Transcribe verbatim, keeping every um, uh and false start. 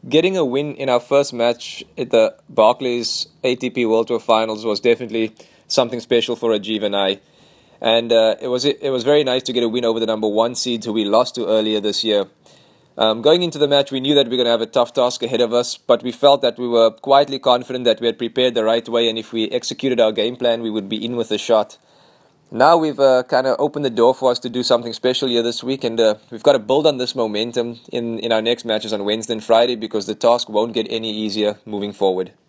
getting a win in our first match at the Barclays A T P World Tour Finals was definitely something special for Rajiv and I. And uh, it was it was very nice to get a win over the number one seed who we lost to earlier this year. Um, going into the match, we knew that we were going to have a tough task ahead of us, but we felt that we were quietly confident that we had prepared the right way, and if we executed our game plan, we would be in with a shot. Now we've uh, kind of opened the door for us to do something special here this week, and uh, we've got to build on this momentum in, in our next matches on Wednesday and Friday, because the task won't get any easier moving forward.